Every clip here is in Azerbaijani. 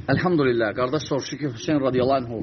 Elhamdülillah, qardaş soruşur ki, Hüseyin radiyallahu anhu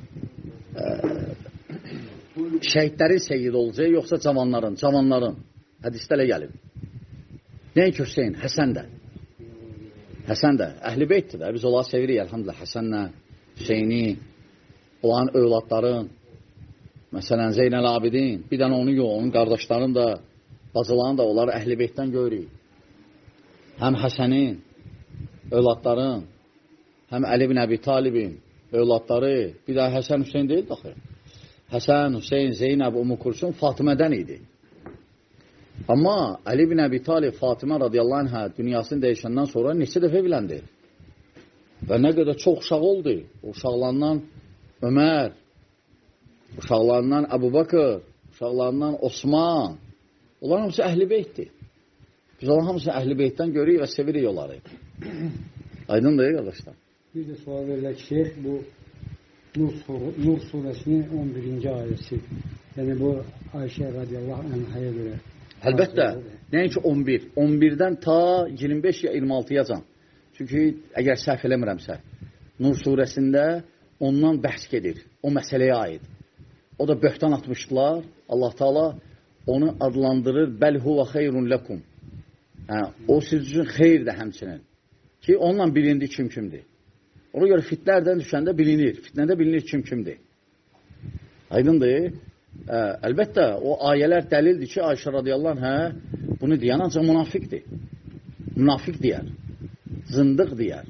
şəhidlərin seyyid olacaq, yoxsa cavanların? Cavanların. Hədislərə gəlib. Nəyin ki, Hüseyin? Həsən də. Həsən də. Əhl-i beytdir də. Biz onları sevirik, elhamdülillah. Həsənlə, Hüseyni, onların övladların, məsələn, Zeynəl Abidin, bir dənə onu yox, onun qardaşlarını da, bacılarını da, onları əhl-i beytdən görürük. Həm Həsənin, övladların, həm Əli bin Əbi Talibin, övladları, bir daha Həsən Hüseyin deyil daxil. Həsən, Hüseyin, Zeynəb, Ümmü Kulsum Fatimədən idi. Amma Əli bin Əbi Talib, Fatimə radiyallahu anhə dünyasını dəyişəndən sonra neçə dəfə evləndi. Və nə qədər çox uşaq oldu. Uşaqlarından Ömər, uşaqlarından Əbu Bakır, uşaqlarından Osman. Onların hamısı əhl-i beytdir. Biz onların hamısını əhl-i beytdən görürük və sevirik onları. Aydın deyil, qardaşlar. Bir də sual verirlər ki, şeyh, bu Nur surəsinin 11-ci ayəsi. Yəni, bu Ayşə radiyallahu anhaya görə. Əlbəttə, nəinki 11. 11-dən ta 25 ya 26-yacan. Çünki əgər səhv eləmirəmsə, Nur surəsində ondan bəhs gedir. O məsələyə aid. O da böhtan atmışdılar. Allah Taala onu adlandırır. Bəl huvə xeyrun ləkum. O siz üçün xeyirdir həmçinin. Ki, onunla bilindir kimdir. Ona görə fitlərdən düşəndə bilinir. Fitnədə bilinir kimdir. Aydındır. Əlbəttə, o ayələr dəlildir ki, Ayşə radiyallahu anhə bunu deyən ancaq münafiqdir. Münafiq deyər. Zındıq deyər.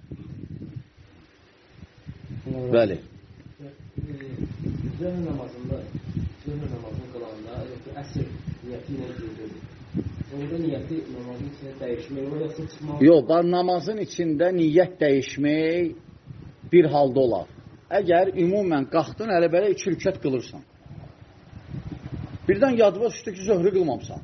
Bəli. Zöhr namazını qılanda, əsr niyyəti ilə girdir. Orada niyyəti namazın içində dəyişmək, orası çıxmaq... Yox, namazın içində niyyət dəyişmək bir halda olar. Əgər ümumən qalxdın, elə-belə 2 rükət qılırsan. Birdən yadıma düşdü ki, zöhrü qılmamsan.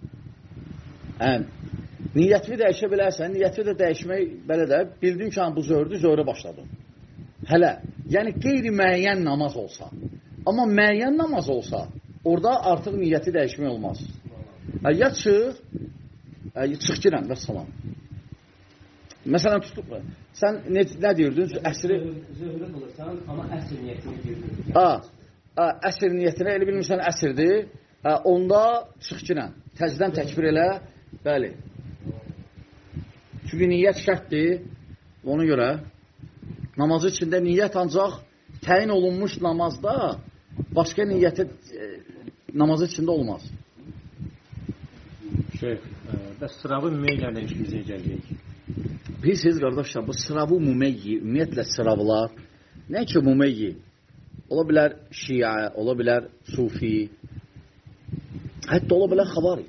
Niyyətini dəyişə bilərsən, niyyətini də dəyişmək belə də, bildin ki, bu zöhdür, zöhrə başladın. Hələ, yəni qeyri-müəyyən namaz olsa, amma müəyyən namaz olsa, orada artıq niyyəti dəyişmək olmaz. Ya çıx girən və salam. Məsələn, tutub, sən nə deyirdin? Zöhrü qılırsan, amma əsr niyyətini girdin. Əsr niyyətinə, elə bilmirsən əsrdir, onda çıx girən, təzdən təkbir elə, bəli. Çünki niyyət şərtdir, ona görə namazı içində niyyət ancaq təyin olunmuş namazda başqa niyyəti namazı içində olmaz. Bəs sıravı mümeylərlə işimizə gələcək. Bilirsiniz, qardaşlar, bu sıravı mümeyyi, ümumiyyətlə sıravılar, nə ki mümeyyi? Ola bilər şiə, ola bilər sufi, hətta ola bilər xavaric.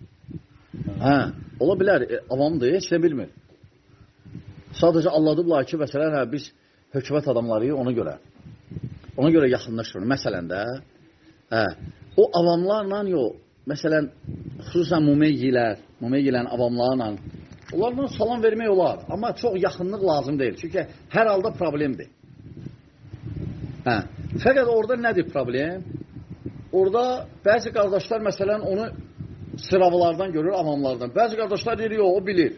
Ola bilər, avamdır, heç nə bilmir. Sadəcə anladıblar ki, məsələn, biz hökumət adamlarıyıq ona görə yaxınlaşırıq. Məsələn də, o avamlarla yox, məsələn, xüsusən mümeyyilən avamlarla, onlarla salam vermək olar, amma çox yaxınlıq lazım deyil. Çünki hər halda problemdir. Fəqət orada nədir problem? Orada bəzi qardaşlar, məsələn, onu sıravılardan görür, avamlardan. Bəzi qardaşlar deyir, yox, o bilir.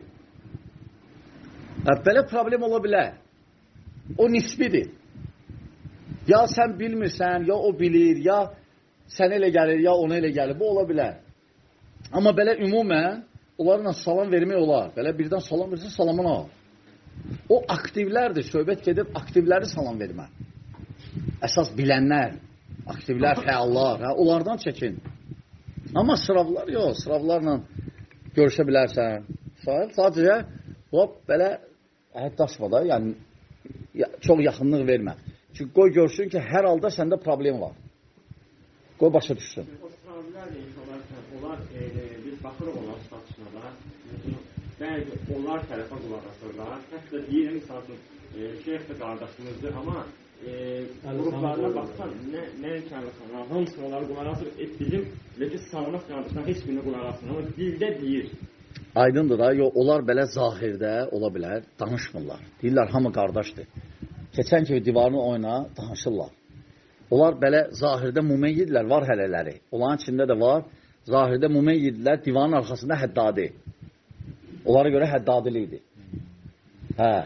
Belə problem ola bilər. O nisbidir. Ya sən bilmirsən, ya o bilir, ya sən elə gəlir, ya ona elə gəlir. Bu ola bilər. Amma belə ümumən, onlarla salam vermək olar. Belə birdən salam versin, salamını al. O aktivlərdir, söhbət gedib aktivləri salam vermə. Əsas bilənlər, aktivlər, fəallar, onlardan çəkin. Amma sıravlar yox, sıravlarla görüşə bilərsən. Sadəcə, belə əhəddaşma da, yəni çox yaxınlıq vermə. Çünki qoy görsün ki, hər halda səndə problem var. Qoy başa düşsün. O sıravlar da inşallah, onlar biz baxırıq onlar statüsünə da, bəzi onlar tərəfə qulaq asırlar. Hətta deyir, misal üçün, şeyh də qardaşımızdır, amma qruplarına baxsan, nə imkanlıqlar, hamısını onları qulaq asır, bizim ki, sağlamaq qardaşlar heç birini qulaq asır, amma dildə deyir. Aydındır da, onlar belə zahirdə ola bilər, danışmırlar. Deyirlər, hamı qardaşdır. Keçən kimi divarını oyna, danışırlar. Onlar belə zahirdə mümeyyidirlər, var hələləri. Onların içində də var, zahirdə mümeyyidirlər, divanın arxasında həddadi. Onlara görə həddadilikdir.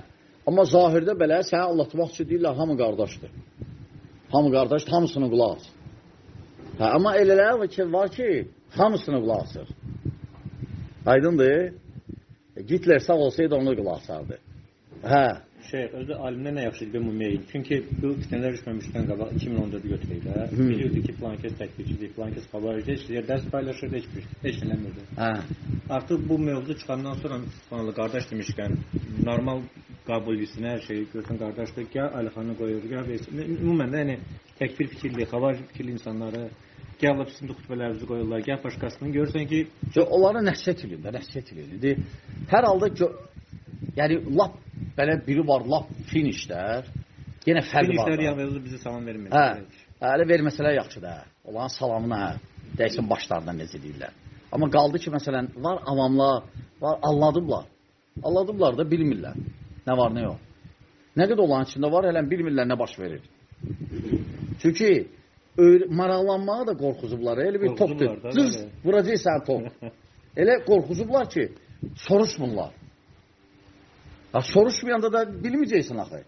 Amma zahirdə belə səni aldatmaq üçün deyirlər, hamı qardaşdır. Hamı qardaşdır, hamısını qulaq asır. Amma elələr var ki, hamısını qulaq asır. Aydındır? Hitler sağ olsaydı onu qulaq asardı. Şeyh, özü alimdə nə yaxşı bir mümeyil. Çünki bu fitnələr düşməmişdən qabaq 2014-də götürəklər. Bilirdi ki, filan kəs təkbirçidir, filan kəs xabaricdir, sizə dərs paylaşırdı, heç eləmirdi. Artıq bu mövzu çıxandan sonra Müslümanlı qardaş demişkən, normal qəbul etsin, hər şeyi görsün qardaşdır, gəl Əlixanı qoyur, gəl versin. Ümumən də yəni, təkbir fikirli, xavarici fikirli insanları gəl sizin xütbələrinizi qoyurlar, gəl başqasını görürsən ki... Onları nəsiyyət edir. Hər halda, yəni, lap belə biri var, lap finişlər, yenə fərqi var. Finişlər yalnız bizi salam vermir. Hələ verməsələr yaxşıdır, onların salamını, dəysin başlarından necə deyirlər. Amma qaldı ki, məsələn, var avamlar, var anladıblar da bilmirlər. Nə var, nə yox. Nə qədər olan içində var, hələn bilmirlər nə baş verir. Çünki maraqlanmağa da qorxuzublar, elə bir topdur. Cız, vuracaqsan top. Elə qorxuzublar ki, soruşmurlar. Soruşmayanda da bilməyəcəksin axı.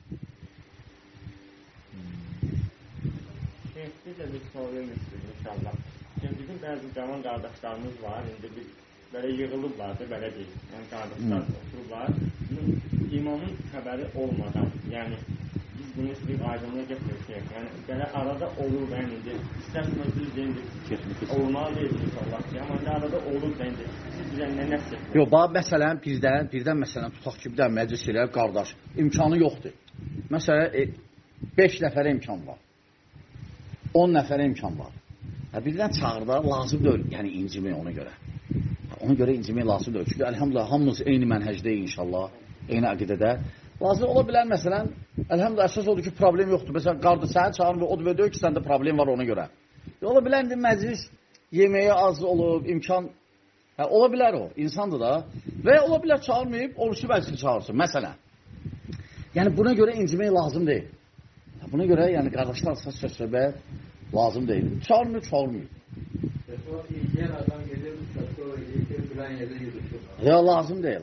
Bir də bir soru istidir inşallah. Bizim bəzi cavan qardaşlarımız var, indi bir belə yığılıblardır, belə deyil. Yəni qardaşlar otururlar. İmamın xəbəri olmadan, yəni biz bunu bir aydınlığa getmirik. Yəni belə arada olur bəyin indi. İstərsiniz düz deyindir. Olmalı deyil inşallah. Amma arada olur bəyin. Siz bizə nə nəsə? Yox, məsələn, birdən məsələn, tutaq ki, bir də məclis eləyər, qardaş, imkanı yoxdur. Məsələn, 5 nəfərə imkan var. 10 nəfərə imkan var. Birdən çağırlar, lazım deyil, yəni incimək ona görə. Ona görə incimək lazım deyil. Çünki əlhamdülillah, hamımız eyni mənhəcdəyik inşallah, eyni əqidədə. Lazım ola bilər, məsələn, əlhamdülillah, əsas odur ki, problem yoxdur. Məsələn, qardaş səni çağırır, o da deyir ki, səndə problem var ona görə. Ola bilər, məclis yeməyə az olub, imkan... Ola bilər o, insandır da. Və ola bilər çağırmayıb, olursa məclisi çağırsın, məsələn. Yəni, buna görə incimək lazım deyil. Buna görə, yəni, qardaşlar söz-söhbət lazım deyil. Çağırmıyor. İlgiyən adam gedir, bilən yerdə yürütür. Ya, lazım deyil.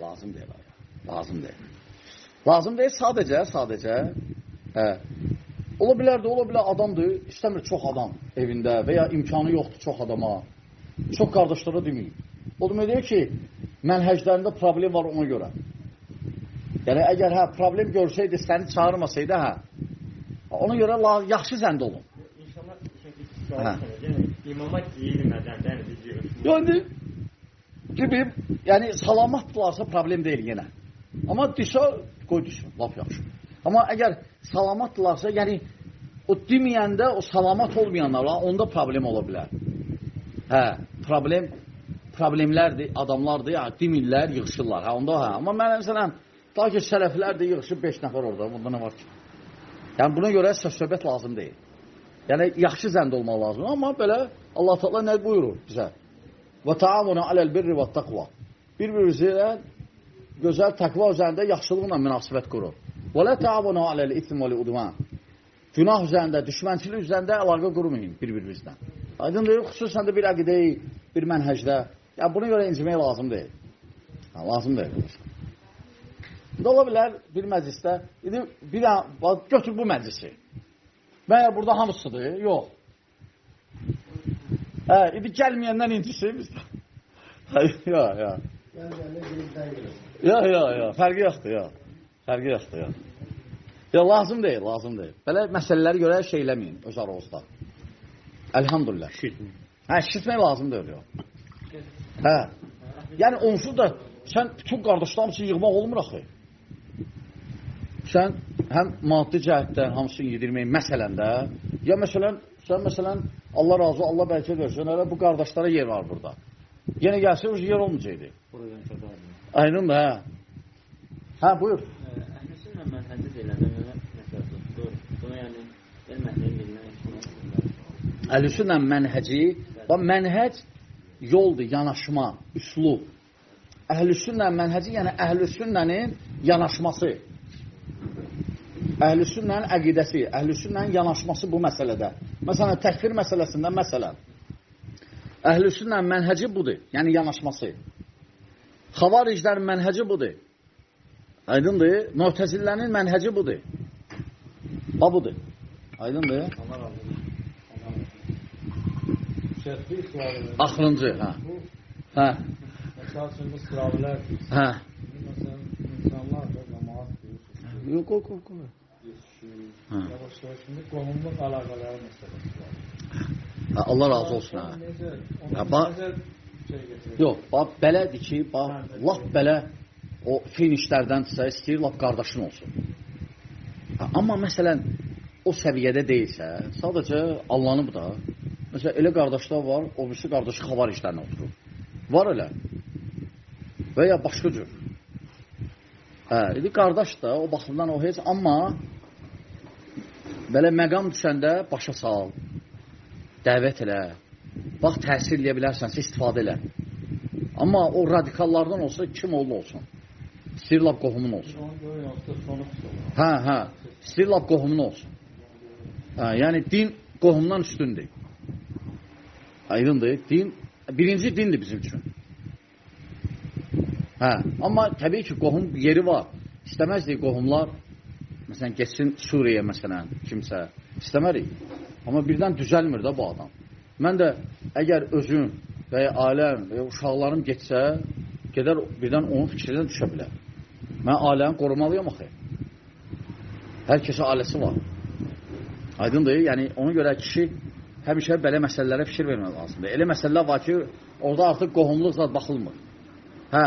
Lazım deyil, sadəcə. Ola bilər adamdır, istəmir çox adam evində və ya imkanı yoxdur çox adama. Çox qardaşlara deməyib. O demək deyir ki, mənhəclərində problem var ona görə. Yəni, əgər problem görsəydi, səni çağırmasaydı, ona görə yaxşı zənd olun. İnşallah, imama giyilmədən, yəni, salamatdırlarsa problem deyil yenə. Amma desə, qoy desin, lap yaxşı. Amma əgər salamatdırlarsa, yəni, o deməyəndə, o salamat olmayanlarla, onda problem ola bilər. Problemlərdir, adamlardır, demirlər, yığışırlar. Amma mən, məsələn, daha ki, sələflərdir, yığışır 5 nəfər orada, bunda nə var ki? Yəni, buna görə söhbət lazım deyil. Yəni, yaxşı zənd olmaq lazım. Amma belə, Allah Teala nə buyurur bizə? Və taamunu aləl birri və taqva. Bir-birinizlə gözəl təqva üzərində yaxşılıqla münasibət qurur. Və lə taamunu aləl itm və udman. Günah üzərində, düşmənçilik üzərində əlaqə qurmayın bir-birinizlə. Aydındır, xüsusən də bir əqidəyi, bir mənhəcdə. Yəni, buna görə incimək lazım deyil. Lazım deyil. İndi ola bilər bir məclisdə, götür bu məclisi. Məyər burada hamısıdır? Yox. İndi gəlməyəndən incisin bizdə. Fərqi yoxdur. Lazım deyil. Belə məsələləri görə şey eləməyin öz aranızda. Əlhamdülillah. Şişitmək lazım deyil. Yəni, onsuz da sən bütün qardaşlarım üçün yığmaq olmur axı. Sən həm maddi cəhətdən hamısını yedirməyin məsələndə, ya məsələn, Allah razı, Allah bəlkə versin, bu qardaşlara yer var burada. Yenə gəlsə, yer olmayacaqdır. Aynen də, buyur. Əhlüsünnə mənhəci deyiləndə məsələ tutdur. Buna yəni, mənhəci bilmək. Əhlüsünnə mənhəci, mənhəc yoldur, yanaşma, üslub. Əhlüsünnə mənhəci, yəni əhlüsünnənin yanaşması. Əhlüsünnənin əqidəsi, əhlüsünnənin yanaşması bu məsələdə. Məsələn, təkfir məsələsində əhlüsünnənin mənhəci budur, yəni yanaşması. Xavariclərin mənhəci budur. Aydındır. Mu'təzillərin mənhəci budur. Budur. Aydındır. Allah razı olsun. Şəhətli sualı. Axırıncı, hə. Hə. Məsəl üçün bu sıravilər. Hə. Məsələn, insanlar da namaz qılır. Yox, qoy. Yavaş-yavaş şimdi qohumluq əlaqələri məsələsi var. Allah razı olsun. Yox, bax, belədir ki, bax, lap belə o finişlərdənsə istəyir, lap qardaşın olsun. Amma məsələn, o səviyyədə deyilsə, sadəcə allanıb da, məsələn, elə qardaşlar var, o birisi qardaşı xavar işlərinə oturur. Var elə. Və ya başqa cür. Qardaş da, o baxımdan o heç, amma belə məqam düşəndə başa sal, dəvət elə, bax, təsir eləyə bilərsənsə istifadə elə. Amma o radikallardan olsa, kim olsun. İstəyir lap qohumun olsun. Hə. İstəyir lap qohumun olsun. Yəni, din qohumdan üstündür. Aydındır. Din, birinci dindir bizim üçün. Amma təbii ki, qohum yeri var. İstəməzdik qohumlar, məsələn, geçsin Suriyə, məsələn, kimsə. İstəmərik. Amma birdən düzəlmir də bu adam. Mən də əgər özüm və ya ailəm və ya uşaqlarım getsə, gedər birdən onun fikrindən düşə bilər. Mən ailəmi qorumalıyam axı. Hər kəsə ailəsi var. Aydındır. Yəni, ona görə kişi həmişə belə məsələlərə fikir vermək lazımdır. Elə məsələlər var ki, orada artıq qohumluq zat baxılmır. Hə.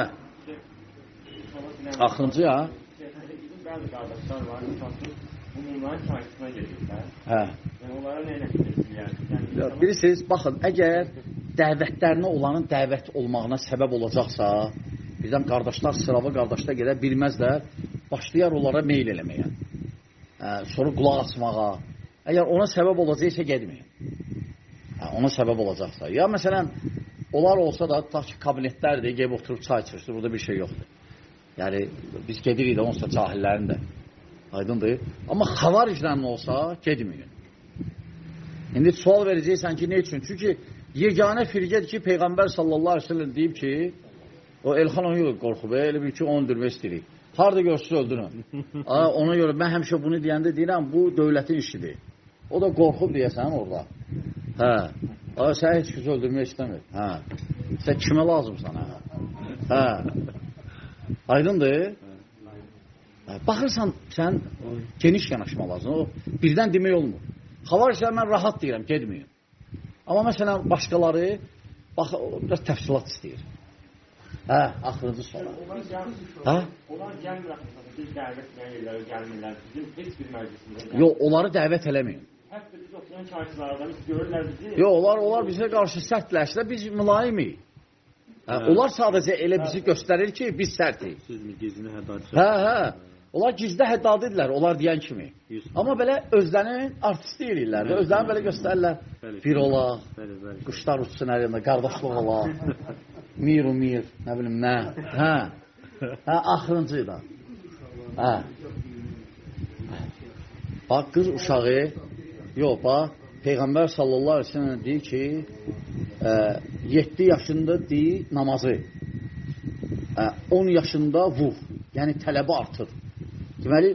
Axırıncı, ha? Bəzi qardaşlar var, bunların şahitsinə gedirlər. Hə. Yəni, onlara nə nəticəsidir? Bilirsiniz, baxın, əgər dəvətlərinə olanın dəvət olmağına səbəb olacaqsa, birdən qardaşlar sıravı qardaşlar gedə bilməzlər, başlayar onlara meyl eləməyə. Sonra qulaq açmağa. Əgər ona səbəb olacaqsa, gedməyin. Ona səbəb olacaqsa. Ya, məsələn, onlar olsa da, tutaq ki, kabinetlərdir, gəlib oturub çay içirsiniz, burada bir şey yoxdur. Yəni, biz gedirik də, onsa cahillərin də. Aydındır. Amma xavariclərin olsa, gedməyin. İndi sual verəcəksən ki, ne üçün? Çünki yeganə firqədir ki, Peyğəmbər sallallahu aleyhi ve sellem deyib ki, o Elxan onu yox qorxub, elə bir ki, onu öldürmək istəyirik. Harada görsünüz öldürün. Ona görə mən həmişə bunu deyəndə deyirəm, bu dövlətin işidir. O da qorxub deyəsən orada. Hə. Sən heç kəs öldürmək istəmir. Hə. Sən kimə lazımsan? Hə. Aydındır. Baxırsan, sən geniş yanaşma lazım. O birdən demək olmur. Xavariclər mən rahat deyirəm, gedməyin. Amma məsələn, başqaları biraz təfsilat istəyir. Hə, axırıncı sonra. Onlar gəlmir, biz dəvət edən yerlərə gəlmirlər. Bizim heç bir məclisində gəlmir. Yox, onları dəvət eləməyin. Hətta biz oturan çarşılardan biz görürlər bizi. Yox, onlar bizə qarşı sərtləşsə, biz mülayimik. Onlar sadəcə elə bizi göstərir ki, biz sərtik. Siz mi gizlini həddad? Hə. Onlar gizdə həddad edirlər, onlar deyən kimi. Amma belə özlərinin artist deyirlər. Özlərini belə göstərirlər. Bir olaq, quşlar uçsun əlində, qardaşlıq olaq, mir, nə bilim, nə. Hə, axırıncı da. Hə. Bax, qız uşağı, yox, bax, Peyğəmbər sallallahu aleyhi ve sellem deyir ki, 7 yaşında deyir namazı, 10 yaşında vur, yəni tələbi artır. Deməli,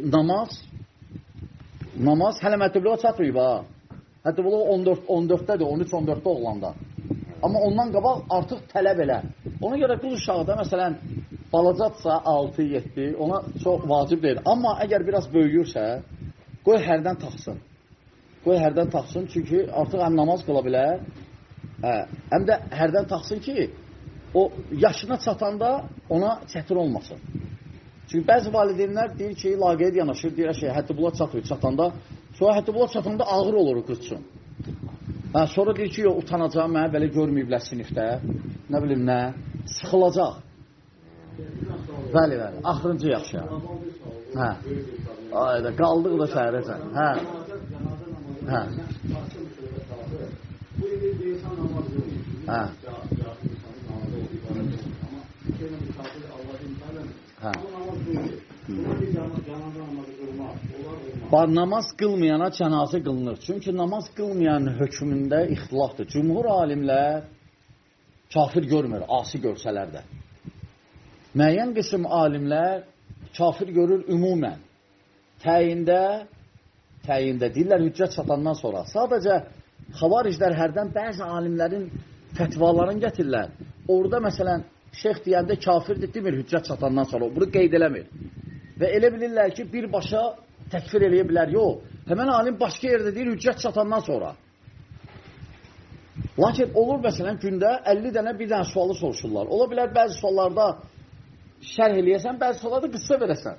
namaz hələ mətəbliğə çatmayıb, ha. Mətəbliğə 14-dədir, 13-14-də oğlanda. Amma ondan qabaq artıq tələb elə. Ona görə qız uşağı da, məsələn, balacadsa 6-7, ona çox vacib deyil. Amma əgər biraz böyüyürsə, qoy hərdən taxsın. Qoy hərdən taxsın, çünki artıq həm namaz qıla bilər, həm də hərdən taxsın ki, o yaşına çatanda ona çətin olmasın. Çünki bəzi valideynlər deyir ki, laqeyd yanaşır, deyir ki, həttibula çatanda, sonra həttibula çatanda ağır olur o qız üçün. Sonra deyir ki, yox, utanacaq, mənə belə görməyiblər sinifdə, nə bilim nə, sıxılacaq. Bəli, axırıncı yaxşı. Hə. Ayda, qaldıq da şəhərəcən. Hə. Hə. Hə. Hə. Namaz qılmayana cənazə qılınır. Çünki namaz qılmayan hökmündə ixtilafdır. Cümhur alimlər kafir görmür, asi görsələr də. Müəyyən qism alimlər kafir görür ümumən. Təyində deyirlər, hüccət çatandan sonra. Sadəcə xavariclər hərdən bəzi alimlərin fətvalarını gətirirlər. Orada məsələn, şeyx deyəndə kafirdir, demir hüccət çatandan sonra. Bunu qeyd eləmir. Və elə bilirlər ki, birbaşa təkfir eləyə bilər. Yox. Həmən alim başqa yerdə deyir, hüccət çatandan sonra. Lakin olur məsələn, gündə 50 dənə bir dənə sualı soruşurlar. Ola bilər bəzi suallarda şərh eləyəsən, bəzi suallarda qıssa verəsən.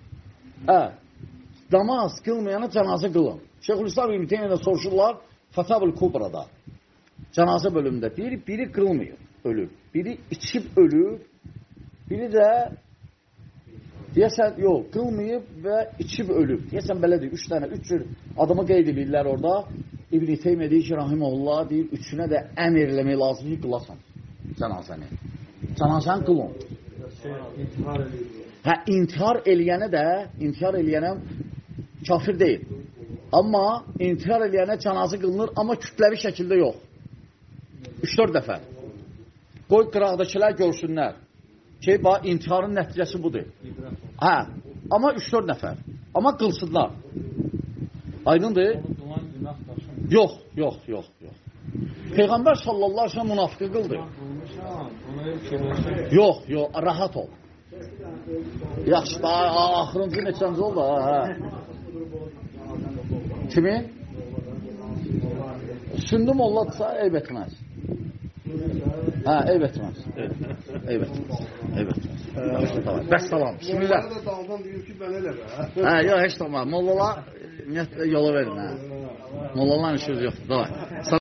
Namaz qılmayana cənazə qılın. Şeyxülislam İbn Teymiyyə soruşurlar Fətavül Kubrada. Cənazə bölümündə deyir, biri qılmayıb, ölüb. Biri içib ölüb, biri də deyəsən, yox, qılmayıb və içib ölüb. Deyəsən, belədir, 3 cür adamı qeyd edirlər orada. İbn-i Teymiyyə deyir ki, rahiməhullah, deyir, üçünə də əmr eləmək lazım ki, qılasan cənazəni. Cənazəni qılın. İntihar eləyənə kafir deyil. Amma intihar eləyənə cənazə qılınır, amma kütləvi şəkildə yox. 3-4 dəfə. Qoy qıraqdakilər görsünlər ki, intiharın nəticəsi budur. Amma 3-4 nəfər. Amma qılsınlar. Aydındır? Yox. Peyğəmbər sallallahu aleyhi ve sellem münafiqi qıldı. Yox, rahat ol. Yaxşı, axırıncı neçəncə oldu? Kimin? Sündüm olladsa, eyb etməz. Eyb etməz. Bəs salam. Bismillah. Yox, heç tamam. Mollalar yola verin. Mollaların işi yoxdur.